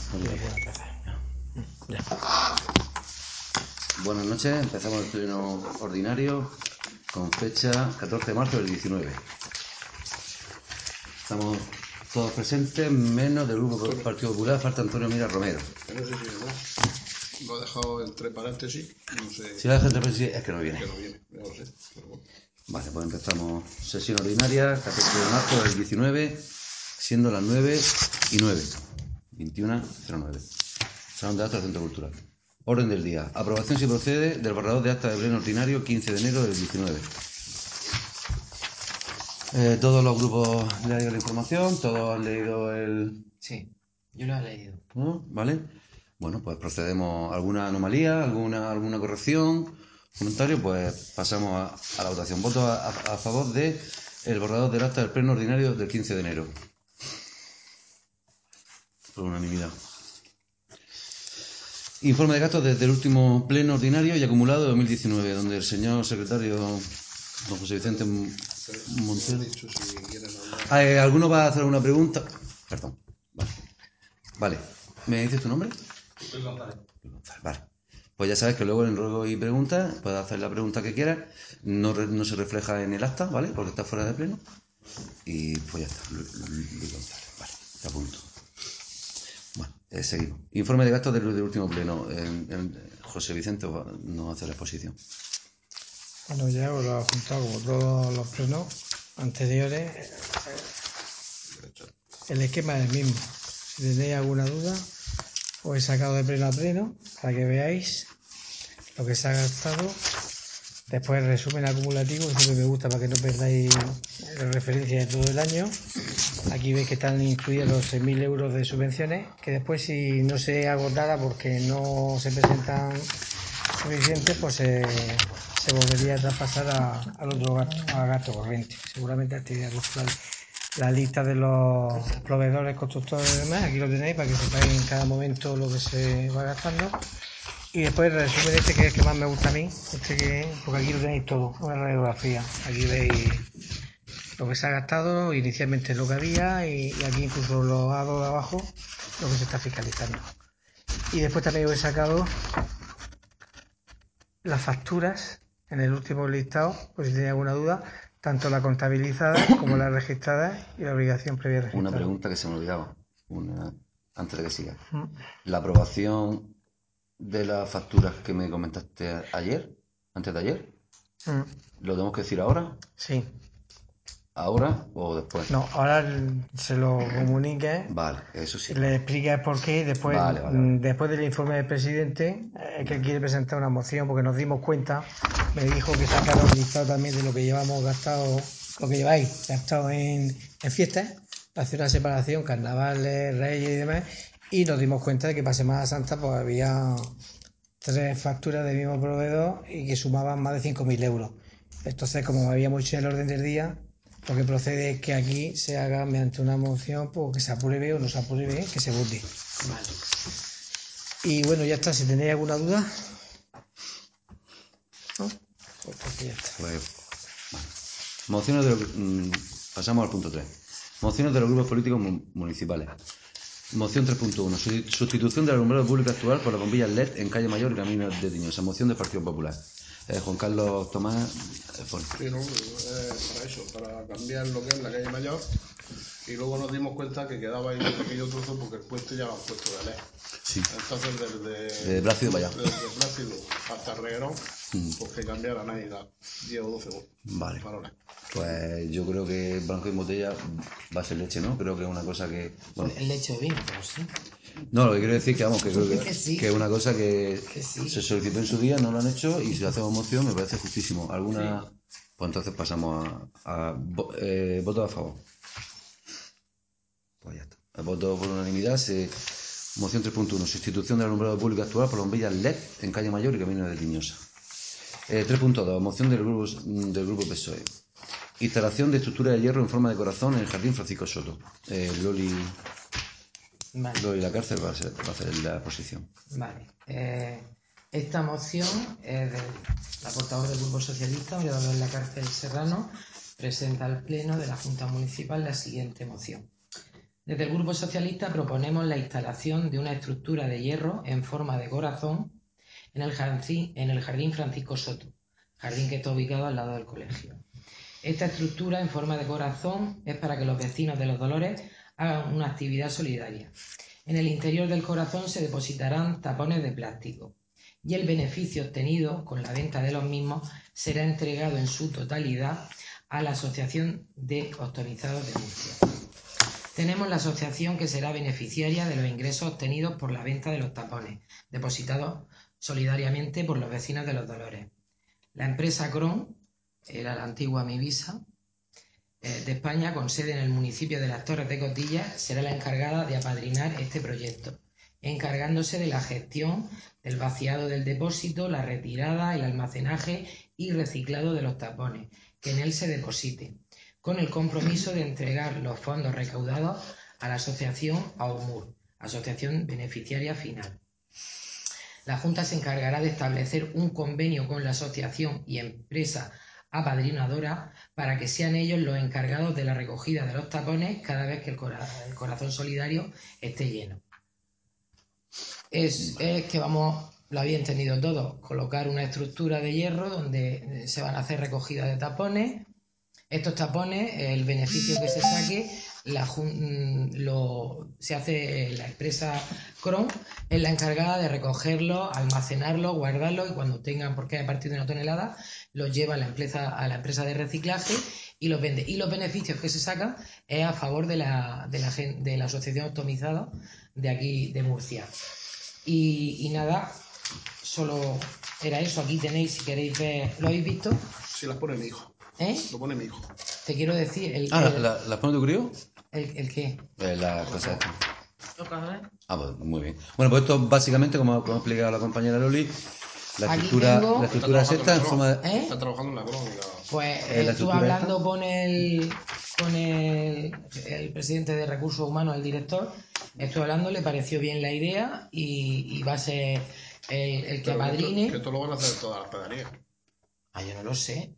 Buenas noches, empezamos el pleno ordinario con fecha 14 de marzo del 19. Estamos todos presentes, menos del Grupo Partido Popular, falta Antonio Mira Romero. No sé si no. Lo ha dejado entre paréntesis, no sé. Si lo ha dejado entre paréntesis es que no viene. Que no viene, ya lo sé. Pero bueno. Vale, pues empezamos sesión ordinaria, 14 de marzo del 19, siendo las 9:09, 21:09. Salón de actos del Centro Cultural. Orden del día. Aprobación si procede del borrador de acta de pleno ordinario 15 de enero del 19. Todos los grupos le han leído la información, todos han leído el... Sí, yo lo he leído. ¿No? ¿Vale? Bueno, pues procedemos. ¿Alguna anomalía? ¿Alguna corrección? ¿Comentario? Pues pasamos a la votación. Voto a favor de el borrador del acta del pleno ordinario del 15 de enero. Por unanimidad. Informe de gastos desde el último pleno ordinario y acumulado de 2019, donde el señor secretario, don José Vicente Montero... ¿Alguno va a hacer una pregunta? Perdón. Vale. ¿Me dices tu nombre? Luis González. Vale. Pues ya sabes que luego en ruego y preguntas puedes hacer la pregunta que quieras. No se refleja en el acta, ¿vale? Porque está fuera de pleno. Y pues ya está. Luis González. Vale. Te apunto. Bueno, seguimos. Informe de gastos del último pleno. José Vicente nos hace la exposición. Bueno, ya os lo he juntado como todos los plenos anteriores. El esquema es el mismo. Si tenéis alguna duda, os he sacado de pleno a pleno para que veáis lo que se ha gastado. Después el resumen acumulativo, que siempre me gusta para que no perdáis la referencia de todo el año. Aquí veis que están incluidos los 6.000 euros de subvenciones, que después si no se agotara porque no se presentan suficientes, pues se volvería a traspasar al otro gasto, a gasto corriente, seguramente actividad cultural. La lista de los proveedores, constructores y demás, aquí lo tenéis para que sepáis en cada momento lo que se va gastando. Y después el resumen que es el que más me gusta a mí, porque aquí lo tenéis todo, una radiografía. Aquí veis lo que se ha gastado, inicialmente lo que había, y aquí incluso lo hago de abajo, lo que se está fiscalizando. Y después también os he sacado las facturas en el último listado, por si tenéis alguna duda, tanto la contabilizada como la registrada y la obligación previa registrada. Una pregunta que se me olvidaba, antes de que siga. La aprobación de las facturas que me comentaste ayer, antes de ayer, ¿lo tenemos que decir ahora? Sí. ¿Ahora o después? No, ahora se lo comunique. Vale, eso sí. Le explica por qué y después, vale. Después del informe del presidente, que quiere presentar una moción porque nos dimos cuenta, me dijo que sacara un listado también de lo que llevamos gastado, lo que lleváis gastado en fiestas, hacer una separación, carnavales, reyes y demás, y nos dimos cuenta de que para Semana Santa pues había 3 facturas del mismo proveedor y que sumaban más de 5.000 euros. Entonces, como habíamos hecho en el orden del día, lo que procede es que aquí se haga mediante una moción, pues que se apruebe o no se apruebe, que se vote. Vale. Y bueno, ya está. Si tenéis alguna duda, ¿no? Pues ya está. Mociones pasamos al punto 3. Mociones de los grupos políticos municipales. Moción 3.1. Sustitución del alumbrado público actual por las bombillas LED en calle Mayor y Camino de Tiñosa. Moción del Partido Popular. Juan Carlos Tomás. Sí, no, para eso, para cambiar lo que es la calle Mayor. Y luego nos dimos cuenta que quedaba ahí un pequeño trozo porque el puente ya lo han puesto de LED. Sí. Entonces de Plácido para allá. Desde Plácido hasta Reguerón, pues que cambiaran ahí 10 o 12 vale. faroles. Pues yo creo que blanco y botella va a ser leche, ¿no? Creo que es una cosa que... Bueno, el leche de vino, pero sí. No, lo que quiero decir que vamos, que creo que sí. es una cosa que sí. Se solicitó en su día, no lo han hecho, y si hacemos moción me parece justísimo. ¿Alguna? Sí. Pues entonces pasamos a voto a favor. Pues ya está. Voto por unanimidad. Moción 3.1. Sustitución del alumbrado público actual por bombillas LED en calle Mayor y Camino de Tiñosa. 3.2. Moción del grupo PSOE. Instalación de estructura de hierro en forma de corazón en el Jardín Francisco Soto. Loli la cárcel va a hacer la posición. Vale. Esta moción es de la portavoz del Grupo Socialista, María la Cárcel Serrano, presenta al Pleno de la Junta Municipal la siguiente moción. Desde el Grupo Socialista proponemos la instalación de una estructura de hierro en forma de corazón en el jardín Francisco Soto, jardín que está ubicado al lado del colegio. Esta estructura en forma de corazón es para que los vecinos de Los Dolores hagan una actividad solidaria. En el interior del corazón se depositarán tapones de plástico y el beneficio obtenido con la venta de los mismos será entregado en su totalidad a la Asociación de Optimizados de Murcia. Tenemos la asociación que será beneficiaria de los ingresos obtenidos por la venta de los tapones, depositados solidariamente por los vecinos de Los Dolores. La empresa Cron, era la antigua Mivisa, de España, con sede en el municipio de Las Torres de Cotillas, será la encargada de apadrinar este proyecto, encargándose de la gestión del vaciado del depósito, la retirada, el almacenaje y reciclado de los tapones que en él se depositen, con el compromiso de entregar los fondos recaudados a la asociación AUMUR, asociación beneficiaria final. La Junta se encargará de establecer un convenio con la asociación y empresa apadrinadora para que sean ellos los encargados de la recogida de los tapones cada vez que el corazón solidario esté lleno. Es que vamos, lo había entendido todo, colocar una estructura de hierro donde se van a hacer recogidas de tapones. Estos tapones, el beneficio que se saque, se hace la empresa Cron, es la encargada de recogerlos, almacenarlos, guardarlos y cuando tengan, porque a partir de 1 tonelada, los lleva a la empresa de reciclaje y los vende. Y los beneficios que se sacan es a favor de la asociación optimizada de aquí de Murcia. Y nada, solo era eso. Aquí tenéis, si queréis ver, ¿lo habéis visto? Sí, las pone mi hijo. Lo pone mi hijo. Te quiero decir... ¿la pone tu crío? ¿El qué? La cosa esta. ¿Los cajones? Pues muy bien. Bueno, pues esto básicamente, como ha explicado la compañera Loli, la estructura es esta en forma de... Está trabajando en la crónica. Pues estuve hablando con el presidente de Recursos Humanos, el director, estuve hablando, le pareció bien la idea y va a ser el que apadrine. Que esto lo van a hacer todas las pedanías. Yo no lo sé.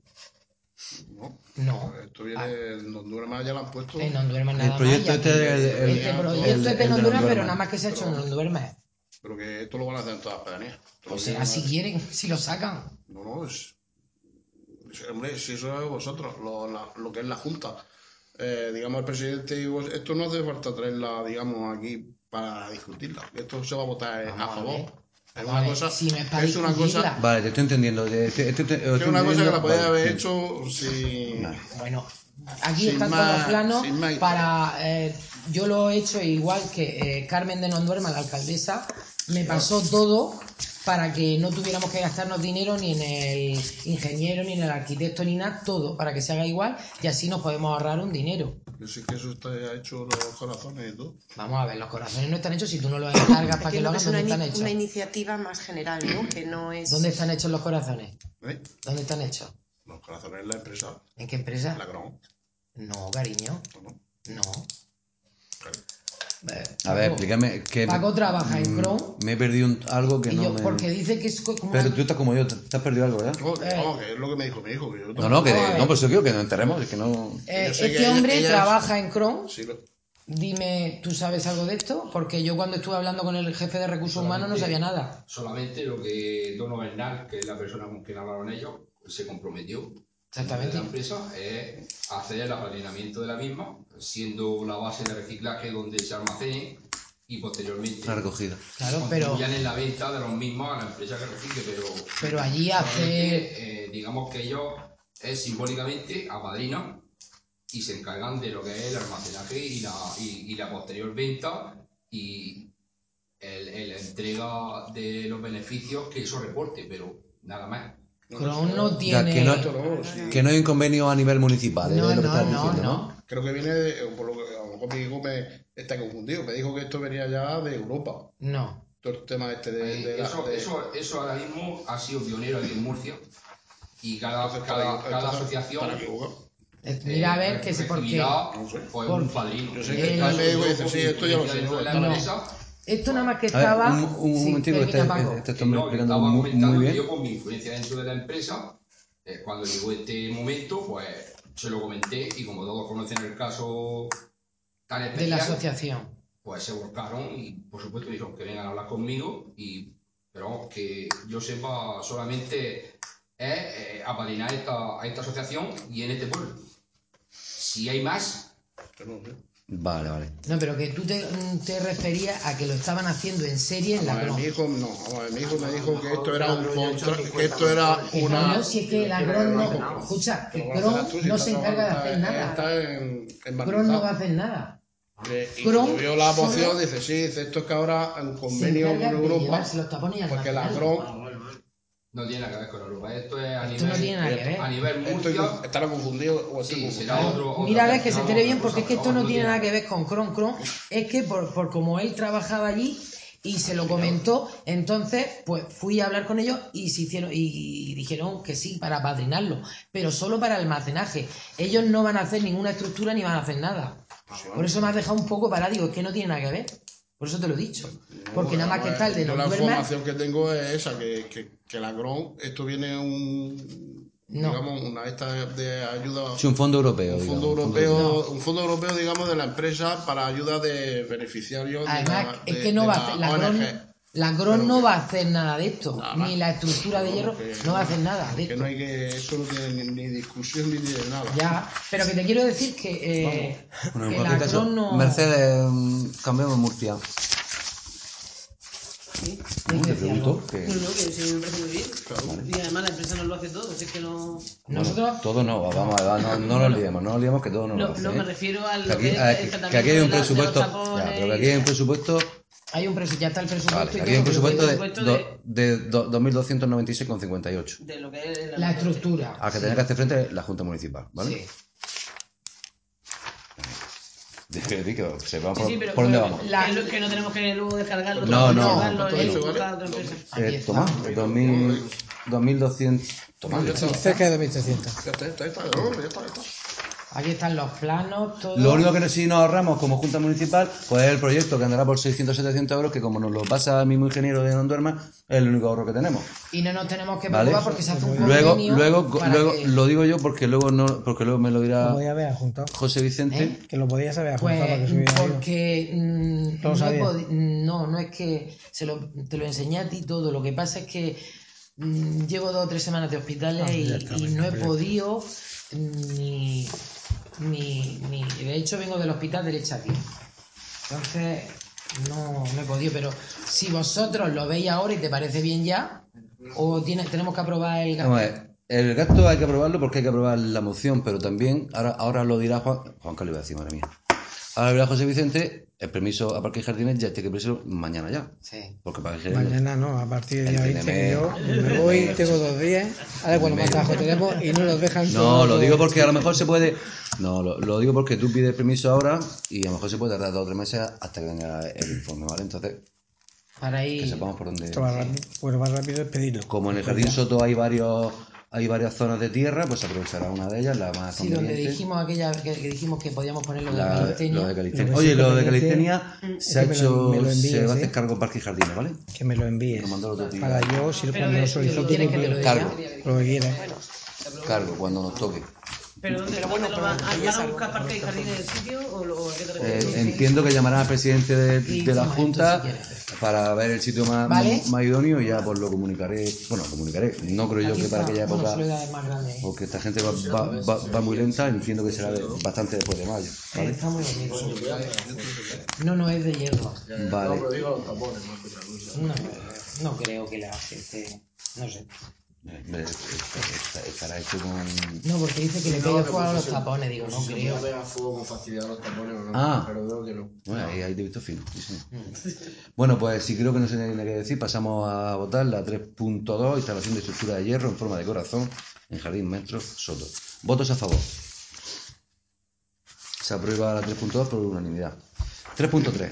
No. Esto viene en Honduras, ya lo han puesto. En Honduras nada más. El proyecto este proyecto es de Honduras, pero nada más que se ha hecho en Honduras. Pero que esto lo van a hacer en todas las pedanías. Pues será si quieren, si lo sacan. No, hombre, si eso es vosotros, lo que es la Junta. Digamos, el presidente, esto no hace falta traerla, digamos, aquí para discutirla. Esto se va a votar a favor. Es una cosa. Si no es una cosa. Vale, te estoy entendiendo. Es una cosa que la podía haber hecho sin. Bueno, aquí están todos los planos para. Yo lo he hecho igual que Carmen de Nonduerma, la alcaldesa, me pasó todo para que no tuviéramos que gastarnos dinero ni en el ingeniero, ni en el arquitecto, ni nada, todo para que se haga igual y así nos podemos ahorrar un dinero. Yo sé que eso está hecho los corazones y todo. Vamos a ver, los corazones no están hechos si tú no los encargas para que lo hagan. ¿Dónde están hechos? Es una iniciativa más general, ¿no? Que no es... ¿Dónde están hechos los corazones? ¿Dónde están hechos? Los corazones en la empresa. ¿En qué empresa? La Cron. No, cariño. No. A ver, explícame. Paco trabaja en Chrome. Me he perdido algo que no me... Porque dice que es como... Pero tú estás como yo, te has perdido algo, ¿verdad? No, que es lo que me dijo mi hijo. Que yo no, pues yo quiero que nos enteremos. Es que no... Este hombre trabaja en Chrome. Sí, Dime, ¿tú sabes algo de esto? Porque yo cuando estuve hablando con el jefe de recursos humanos no sabía nada. Solamente lo que Dono Bernal, que es la persona con quien hablaron ellos, se comprometió. Exactamente. La empresa es hacer el apadrinamiento de la misma, siendo la base de reciclaje donde se almacene y posteriormente la recogida. Claro, pero ya en la venta de los mismos a la empresa que recicle, pero allí hace digamos que ellos simbólicamente apadrinan y se encargan de lo que es el almacenaje y la posterior venta y la entrega de los beneficios que eso reporte, pero nada más. Chrome no tiene... Que no hay un convenio a nivel municipal. No. Creo que viene por lo que a lo mejor mi hijo está confundido. Me dijo que esto venía ya de Europa. No. Todo el tema eso ahora mismo ha sido pionero aquí en Murcia. Y cada asociación... Mira a ver que sé por qué. Fue un padrino. Yo sé que esto ya lo sé. Esto nada más que estaba... Un momentico, que estaba comentando muy bien. Yo con mi influencia dentro de la empresa, cuando llegó este momento, pues se lo comenté y como todos conocen el caso tan de la especial, asociación. pues se volcaron y por supuesto dijeron que vengan a hablar conmigo, pero vamos, que yo sepa solamente es apadrinar a esta asociación y en este pueblo. Si hay más, Vale, vale. No, pero que tú te referías a que lo estaban haciendo en serie en la Vamos a ver, Grom. mi hijo no, vamos a ver, mi hijo me dijo que esto era un que esto era una. No, si es que la Grom no. Escucha, que Grom no se encarga de hacer nada. Está en Grom no va a hacer nada. Y cuando vio la moción, dice, sí, dice, esto es que ahora en Se convenio encarga con de Europa, llevarse los tapones y porque la almacenarlos. Grom, no tiene nada que ver con Europa. Esto es a Esto no tiene nada que ver. a nivel Murcia. estará confundido o estoy Sí, confundido. será otro. Mira, a ver que se entere bien, otra porque es que cosa, esto no pero tiene nada que ver con Cron. Cron es que por como él trabajaba allí y se lo comentó, entonces pues fui a hablar con ellos y se hicieron y dijeron que sí para apadrinarlo, pero solo para almacenaje. Ellos no van a hacer ninguna estructura ni van a hacer nada. Por eso me has dejado un poco parado, digo, es que no tiene nada que ver. Por eso te lo he dicho. Porque nada más que está el de Yo no la duermas. información que tengo es esa, que la Grom, esto viene digamos, una esta de ayuda. Sí, un fondo europeo. Un fondo digamos, europeo, un fondo europeo, digamos, de la empresa para ayuda de beneficiarios. Además, es que no va a hacer, la Grom no va a hacer nada de esto, nada. ni la estructura de hierro no va a hacer nada de Que esto. no hay que, eso no tiene ni discusión ni de nada. Ya, pero que te quiero decir que, Bueno, en que cualquier la caso, Grom no... Mercedes, cambiamos Murcia. ¿Qué Te decía pregunto. algo? Que... No, que sí, me parece muy bien. Y además la empresa nos lo hace todo, si es que no... Nosotros... Todo no, vamos a ver, no nos olvidemos que todo no lo hace. No, me refiero a Que lo aquí, que es el que aquí hay un tratamiento de presupuesto, los tapones. ya, pero que aquí hay un presupuesto, Hay un ya está el presupuesto vale, y aquí hay un todo, presupuesto de- de 2.296,58. De lo que es la estructura. A que tener que hacer frente la Junta Municipal, ¿vale? Sí. Que sepamos Sí, pero por dónde pero vamos. que no tenemos que luego descargarlo, No, no. llevarlo Todo y eso, buscar ¿vale? a otra empresa. Aquí está. Tomás, 2.200. Tomás, Ya está. Cerca de 1.300. Ya está. Aquí están los planos, todo. Lo único que sí nos ahorramos como Junta Municipal, pues es el proyecto que andará por 600-700 euros, que como nos lo pasa el mismo ingeniero de Donduerma, es el único ahorro que tenemos. Y no nos tenemos que ¿Vale? preocupar porque se hace un Luego convenio para que... lo digo yo porque luego me lo dirá Lo podía haber adjuntado. José Vicente. ¿Eh? Que lo podías haber adjuntado para que Pues subiera yo. porque No lo sabía. no es que te lo enseñé a ti todo. Lo que pasa es que llevo 2 o 3 semanas de hospitales Ya está, y venga, no he pues ya podido ni de hecho vengo del hospital derecha aquí. Entonces no he podido, pero si vosotros lo veis ahora y te parece bien ya, o tenemos que aprobar el gasto. Vamos a ver, el gasto hay que aprobarlo porque hay que aprobar la moción, pero también, ahora lo dirá Juan Carlos, iba a decir, madre mía. Ahora lo dirá José Vicente, el permiso a Parques y Jardines ya tiene que pedirse mañana ya. Sí. Porque Parques y Jardines... Mañana no, a partir del día El 20 PNM. que yo me voy, tengo 2 días. Ahora cuando más trabajo tenemos y no nos dejan. No, tomar lo todo. digo porque a lo mejor se puede... No, lo digo porque tú pides permiso ahora y a lo mejor se puede tardar 2 o 3 meses hasta que venga el informe, ¿vale? Entonces, Para que ir. sepamos por dónde... Esto va rápido. Bueno, más rápido es pedirlo. Como en el Jardín Soto hay varias zonas de tierra, pues aprovechará una de ellas, la más Sí, donde conveniente. dijimos que dijimos que podíamos poner lo de Lo calistenia. de calistenia. Lo que Oye, sí lo de conveniente calistenia se ha es que hecho, me lo envíes, se va a ¿eh? hacer cargo Parque y Jardines, ¿vale? Que me lo envíes. Lo mandó el otro día. Para yo, si cuando lo solicito, ¿Quieres que te lo diga? Cargo, lo que quieras. cargo, cuando nos toque. Pero ¿dónde lo van a buscar parques y jardines del sitio o a qué te refieres? Entiendo que llamarán al presidente Y de la toma Junta esto si quieres. para ver el sitio más, ¿Vale? más idóneo y ya pues lo comunicaré. Bueno, comunicaré. No creo yo Aquí que para está. aquella Bueno, época, se lo da más grande. porque esta gente va muy lenta, entiendo que será bastante después de mayo. ¿Vale? Está muy bonito. No es de hierro. Vale. No creo que la gente... No sé. Estará hecho con... No, porque dice que le pegue fuego a los tapones. Digo, no creo. Se pega fuego con facilidad los tapones o no. Ah. Pero veo que no. Bueno, ahí te he visto fino. Sí, señor. Bueno, pues si creo que no se tiene que decir, pasamos a votar la 3.2, instalación de estructura de hierro en forma de corazón en Jardín Metro Soto. Votos a favor. Se aprueba la 3.2 por unanimidad. 3.3.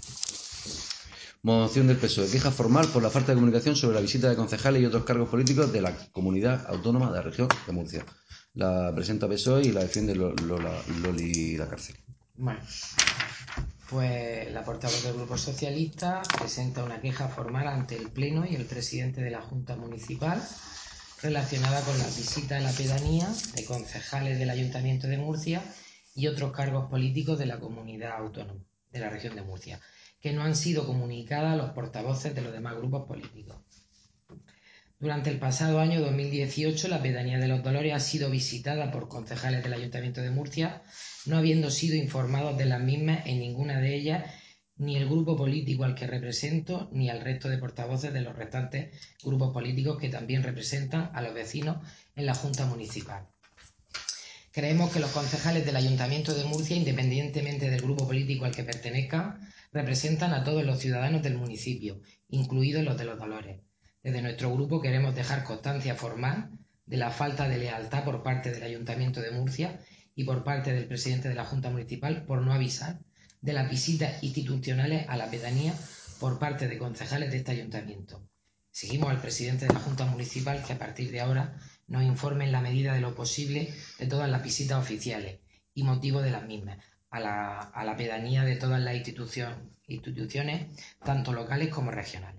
Moción del PSOE. Queja formal por la falta de comunicación sobre la visita de concejales y otros cargos políticos de la Comunidad Autónoma de la Región de Murcia. La presenta PSOE y la defiende Loli la cárcel. Bueno, pues la portavoz del Grupo Socialista presenta una queja formal ante el Pleno y el presidente de la Junta Municipal relacionada con la visita a la pedanía de concejales del Ayuntamiento de Murcia y otros cargos políticos de la comunidad autónoma de la región de Murcia, que no han sido comunicadas a los portavoces de los demás grupos políticos. Durante el pasado año 2018, la pedanía de Los Dolores ha sido visitada por concejales del Ayuntamiento de Murcia, no habiendo sido informados de las mismas en ninguna de ellas, ni el grupo político al que represento, ni al resto de portavoces de los restantes grupos políticos que también representan a los vecinos en la Junta Municipal. Creemos que los concejales del Ayuntamiento de Murcia, independientemente del grupo político al que pertenezcan, representan a todos los ciudadanos del municipio, incluidos los de Los Dolores. Desde nuestro grupo queremos dejar constancia formal de la falta de lealtad por parte del Ayuntamiento de Murcia y por parte del presidente de la Junta Municipal por no avisar de las visitas institucionales a la pedanía por parte de concejales de este ayuntamiento. Exigimos al presidente de la Junta Municipal que a partir de ahora nos informe en la medida de lo posible de todas las visitas oficiales y motivo de las mismas a la pedanía de todas las instituciones, tanto locales como regionales.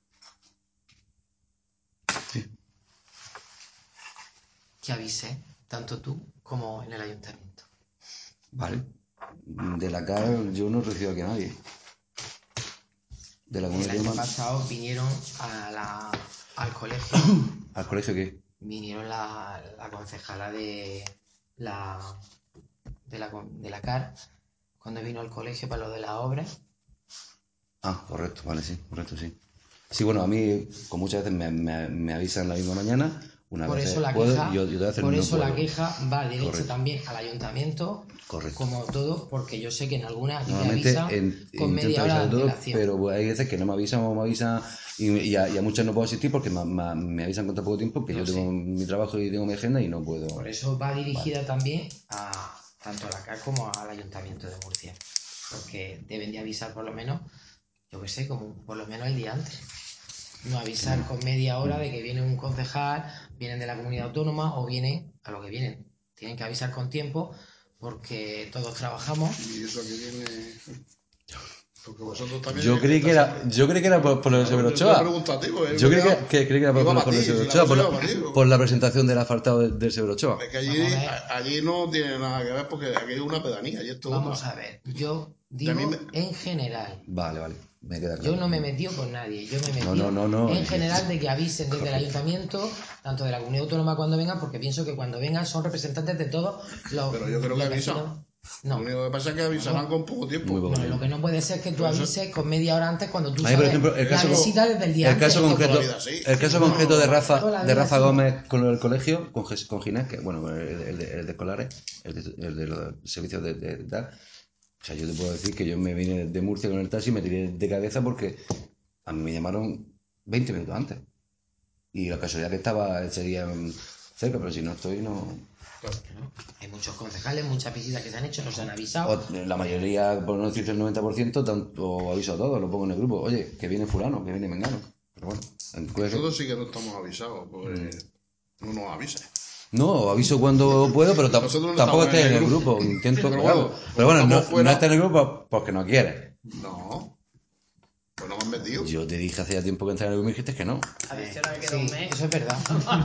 Sí. Que avise tanto tú como en el ayuntamiento. Vale. De la CAR yo no recibo aquí a nadie. De la El comunidad año autónoma. pasado vinieron al colegio, ¿Al colegio qué? vinieron la concejala de la CAR cuando vino al colegio para lo de las obras. Ah, correcto, vale, sí, correcto, sí. Sí, bueno, a mí con muchas veces me avisan la misma mañana, una Por vez eso la puedo queja, y otras veces por no eso la puedo. queja va derecho Correcto. también al ayuntamiento, Correcto. como todo, porque yo sé que en algunas aquí te Normalmente avisan con intento media hora de avisar de todo, antelación. pero hay veces que no me avisan o me avisan y a muchas no puedo asistir porque me avisan con tan poco tiempo que No yo tengo mi trabajo y tengo mi agenda y no puedo. Por eso va dirigida también tanto a la CAR como al Ayuntamiento de Murcia, porque deben de avisar por lo menos, yo que sé, como por lo menos el día antes. No avisar con media hora de que viene un concejal, vienen de la comunidad autónoma o vienen a lo que vienen. Tienen que avisar con tiempo porque todos trabajamos. Y eso que viene. Porque vosotros también. Yo creí que era por lo de Severo Ochoa. Yo creí que era por lo de Severo Ochoa, por la presentación del asfaltado del Severo Ochoa. Es que allí no tiene nada que ver porque aquí hay una pedanía y esto Vamos a ver, yo digo en general. Vale, me queda claro. Yo no me he metido con nadie, yo me he metido No, en general de que avisen desde el ayuntamiento, tanto de la comunidad autónoma cuando vengan, porque pienso que cuando vengan son representantes de todos los. Pero yo creo que avisan. No. Lo único que pasa es que avisarán con poco tiempo. No, lo que no puede ser es que tú avises con media hora antes cuando tú Por sabes ejemplo, la visita desde el día antes. El caso concreto de Rafa Gómez con el colegio, con Ginés, que bueno, el de escolares, el de los servicios de tal. O sea, yo te puedo decir que yo me vine de Murcia con el taxi y me tiré de cabeza porque a mí me llamaron 20 minutos antes. Y la casualidad que estaba ese día cerca, pero si no estoy, no. Hay muchos concejales, muchas visitas que se han hecho, nos han avisado. La mayoría, por no decir el 90%, tanto aviso a todos, lo pongo en el grupo. Oye, que viene fulano, que viene mengano. Pero bueno, nosotros sí que no estamos avisados, pues no nos avisen. No, aviso cuando puedo, pero tampoco esté en el grupo. Intento, pero bueno, no esté en el grupo porque no quieres. No. Pues no me han metido. Yo te dije hacía tiempo que entrara en el grupo y me dijiste que no. A ver si ahora queda un mes. Eso es verdad.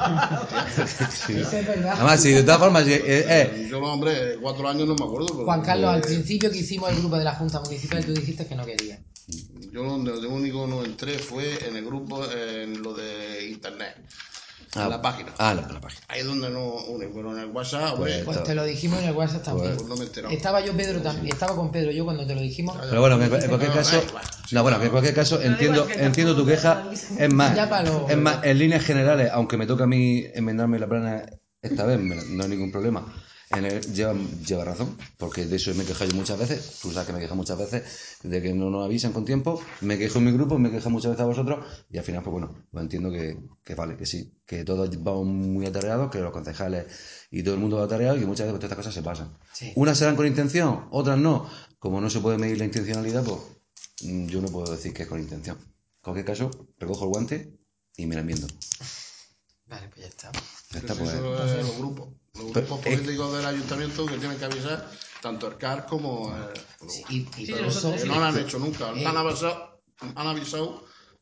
Sí. Eso es verdad. Además, sí, de todas formas. Yo, hombre, 4 años no me acuerdo. Pero Juan Carlos, al principio que hicimos el grupo de la Junta Municipal, tú dijiste que no querías. Yo lo único que no entré fue en el grupo, en lo de internet. En la página. La página. Ahí es donde no une, pero en el WhatsApp, pues te lo dijimos en el WhatsApp también. Pues no me he enterado. Estaba yo, Pedro, también. Estaba con Pedro yo cuando te lo dijimos. Pero bueno, en cualquier caso. En cualquier caso, entiendo tu queja. Es más, en líneas generales, aunque me toca a mí enmendarme la plana esta vez, no hay ningún problema. Lleva razón, porque de eso me he quejado yo muchas veces. Tú sabes que me quejo muchas veces de que no nos avisan con tiempo. Me quejo en mi grupo, me quejo muchas veces a vosotros. Y al final, pues bueno, pues entiendo que vale, que sí, que todos vamos muy atareados, que los concejales y todo el mundo va atareado y que muchas veces todas estas cosas se pasan. Sí. Unas serán con intención, otras no. Como no se puede medir la intencionalidad, pues yo no puedo decir que es con intención. En cualquier caso, recojo el guante y me la enmiendo. Vale, pues ya está. Pues, eso es los grupos. Los grupos políticos del ayuntamiento que tienen que avisar tanto el CAR como y pero eso no lo han hecho nunca. Han avisado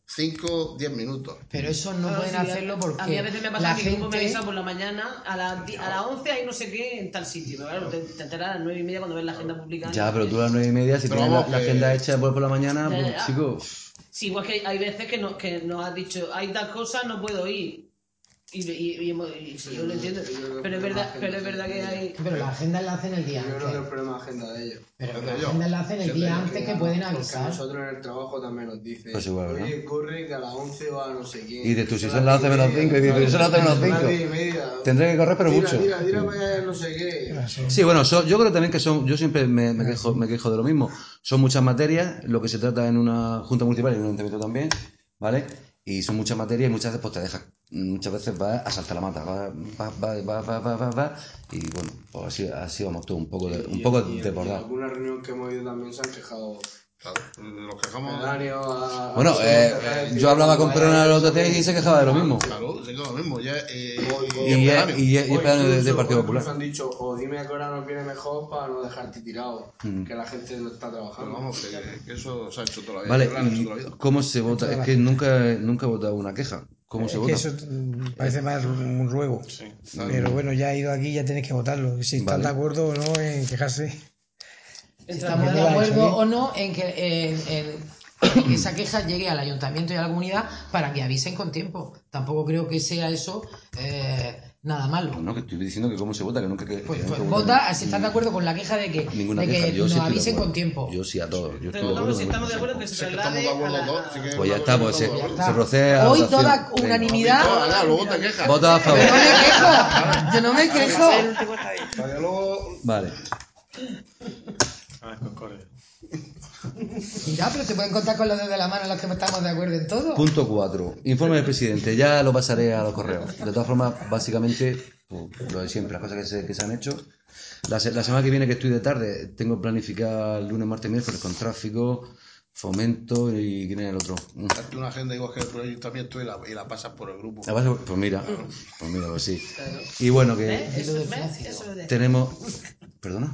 5, 10 minutos. Pero eso no Claro, pueden sí, hacerlo porque a mí a veces me la pasa que mi grupo me gente... avisa por la mañana a las 11 hay no sé qué en tal sitio. Pero claro, te enteras a las 9:30 cuando ves la agenda publicada. Ya, pero tú a las 9:30, si Pero tienes vamos, la que- agenda hecha por la mañana, Ya, pues ya. chico... Sí, igual que hay veces que nos has dicho, hay tal cosa, no puedo ir. Y sí, yo lo entiendo. Pero es verdad que hay... Pero la agenda la hacen el día Yo creo que el antes. problema es la agenda de ellos. Pero de la ellos. agenda la hacen el Es de día ellos, antes que Porque pueden porque avisar. nosotros en el trabajo también nos dicen, Pues igual, ¿no? oye, corre que a las 11 va a no sé quién. Y de tú, si son las 11 menos 5, y dices, si son las 11 menos 5. Tendré que correr, pero mucho. Tira para allá, no sé qué. Sí, bueno, yo creo también que yo siempre me quejo de lo mismo. Son muchas materias, lo que se trata en una junta municipal y en un ayuntamiento también, ¿vale? Y son muchas materias y muchas veces pues te dejas, muchas veces vas a saltar la mata, va, y bueno, pues así vamos todos un poco Y en desbordados. alguna reunión que hemos ido también se han quejado. Claro, nos quejamos. Bueno, yo hablaba con Perona el otro día y se quejaba de lo mismo. Claro, sí, lo mismo. Ya, Y es pedáneo del Partido Popular. Nos han dicho, o dime a qué hora nos viene mejor para no dejarte tirado, que la gente no está Pero trabajando. vamos, que eso se ha hecho toda la vida. Vale, lo han hecho ¿y toda la vida. cómo se vota? Es que nunca he votado una queja. ¿Cómo se Es vota? que eso parece más un ruego. Pero bueno, ya he ido aquí, ya tenéis que votarlo. Si están Vale. de acuerdo o no en quejarse. Si estamos de acuerdo o no en que esa queja llegue al ayuntamiento y a la comunidad para que avisen con tiempo. Tampoco creo que sea eso nada malo. No, que estoy diciendo que cómo se vota, que nunca que Pues nunca vota si estás de acuerdo con la queja de que ninguna queja. Yo nos sí estoy de avisen acuerdo. con tiempo. Yo sí a todos. Yo estoy de Pero acuerdo. si estamos de acuerdo que se Si es que estamos de traslade a acuerdo la... todos. sí que Pues ya está, pues estamos de acuerdo. se procede a Hoy votación. toda Venga. unanimidad. Ahora, luego te quejas. Vota a favor. Pero no me quejo. Yo no me quejo. Para que luego. Vale. Mira, pero te pueden contar con los dedos de la mano los que estamos de acuerdo en todo. Punto 4. Informe del presidente. Ya lo pasaré a los correos. De todas formas, básicamente, pues, lo de siempre, las cosas que se han hecho. La semana que viene, que estoy de tarde, tengo planificado lunes, martes, miércoles con tráfico, fomento y ¿quién es el otro? Hazte una agenda igual que el ayuntamiento y la pasas por el grupo. Pues mira, pues sí. Y bueno, que Eso de... tenemos... ¿Perdona?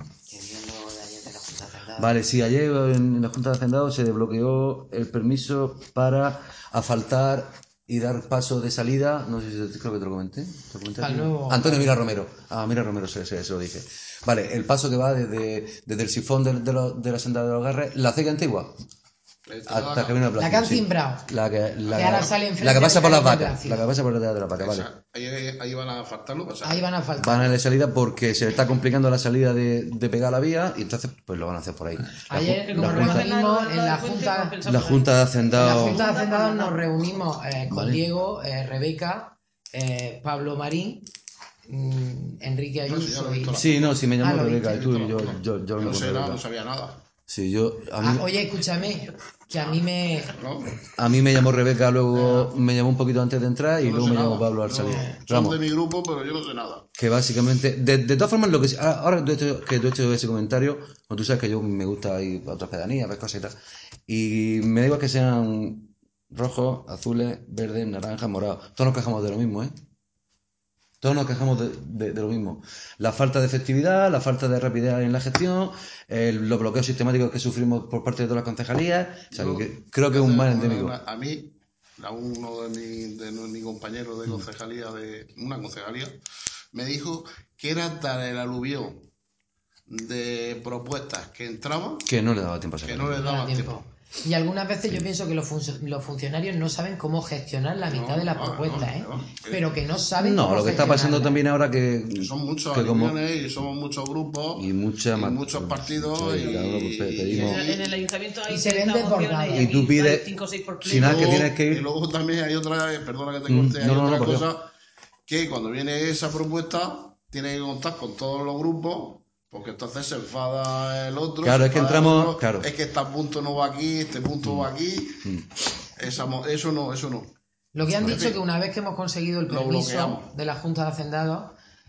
Vale, sí, ayer en la Junta de Hacendados se desbloqueó el permiso para asfaltar y dar paso de salida. No sé si creo que te lo comenté. ¿Te lo comenté a ti? Al nuevo- Antonio Mira Romero. Mira Romero se lo dije. Vale, el paso que va desde el sifón de la senda de los Garres, la acequia antigua, hasta que viene el La que han timbrado. La que ahora sale enfrente la que pasa de por la las calle vacas. Plácido. La que pasa por detrás de las vacas, vale. Ahí van a faltarlo. Ahí van a faltar. Van a la salida porque se le está complicando la salida de pegar la vía y entonces pues lo van a hacer por ahí. Ayer La nos Junta- reunimos en la Junta. La Junta de En la Hacendados. Junta de Hacendados nos reunimos con Vale. Diego, Rebeca, Pablo Marín, Enrique Ayuso y... Sí, no, si me llamó lo Rebeca y viste. tú y yo No me sé con nada, Rebeca. no sabía nada. Sí, yo Oye, escúchame, que a mí me... ¿No? a mí me llamó Rebeca, luego me llamó un poquito antes de entrar y Yo no luego sé me llamó nada. Pablo al Yo- salir. Son Vamos, de mi grupo, pero yo no sé nada. que básicamente, de todas formas, ahora que tú has hecho ese comentario, como tú sabes que yo me gusta ir a otras pedanías, ver cosas y tal, y me da igual que sean rojos, azules, verdes, naranjas, morados, todos nos quejamos de lo mismo, ¿eh? Todos nos quejamos de lo mismo. La falta de efectividad, la falta de rapidez en la gestión, los bloqueos sistemáticos que sufrimos por parte de todas las concejalías. O sea, que creo que es un mal endémico. A mí, a uno de mi compañero de concejalía, de una concejalía, me dijo que era tal el aluvión de propuestas que entraban Que no le daba tiempo a que sacar. no les No da daba tiempo. tiempo. Y algunas veces yo pienso que los funcionarios no saben cómo gestionar la mitad de las propuestas, ¿eh? Pero que no saben No, cómo lo que está pasando gestionarlas. también ahora Que son muchas que como reuniones y somos muchos grupos y muchos partidos y cada uno pedimos En el ayuntamiento hay Y se ven 30 desbordados. mociones Y tú aquí pides- hay 5 o 6 por sin nada que luego- tienes que ir. Y luego también hay otra, perdona que te corte, hay no, otra por Dios. cosa que cuando viene esa propuesta tiene que contar con todos los grupos porque entonces se enfada el otro. Claro, se es que enfada el entramos- otro, claro. Es que este punto no va aquí, este punto va aquí. Eso no. Lo que han En dicho fin, que una vez que hemos conseguido el lo permiso bloqueamos. de la Junta de Hacendados,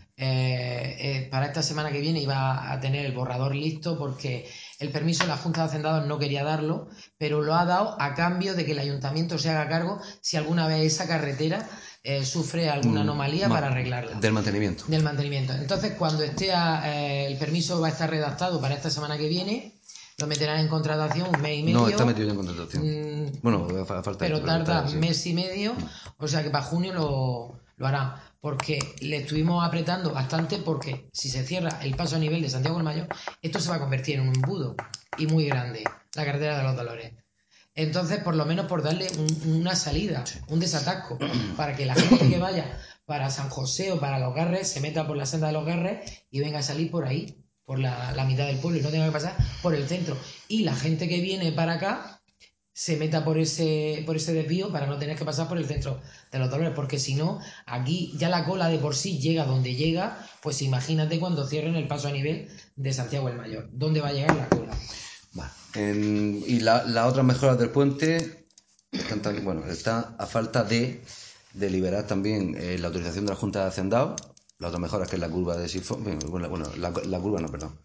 para esta semana que viene iba a tener el borrador listo porque el permiso de la Junta de Hacendados no quería darlo, pero lo ha dado a cambio de que el ayuntamiento se haga cargo si alguna vez esa carretera sufre alguna anomalía para arreglarla. Del mantenimiento. Del mantenimiento. Entonces, cuando esté el permiso va a estar redactado para esta semana que viene, lo meterán en contratación un mes y medio. No, está metido en contratación. Bueno, falta. Pero tarda sí. mes y medio, o sea que para junio lo harán. Porque le estuvimos apretando bastante porque si se cierra el paso a nivel de Santiago del Mayor, esto se va a convertir en un embudo y muy grande, la carretera de los Dolores. Entonces, por lo menos por darle una salida, un desatasco, para que la gente que vaya para San José o para Los Garres se meta por la senda de Los Garres y venga a salir por ahí, por la mitad del pueblo y no tenga que pasar por el centro. Y la gente que viene para acá se meta por ese desvío para no tener que pasar por el centro de los Dolores, porque si no, aquí ya la cola de por sí llega donde llega, pues imagínate cuando cierren el paso a nivel de Santiago el Mayor, ¿dónde va a llegar la cola? Vale. Y las otras mejoras del puente está a falta de liberar también la autorización de la Junta de Hacendado. La otra mejora es que es la curva de sifón. La curva no, perdón.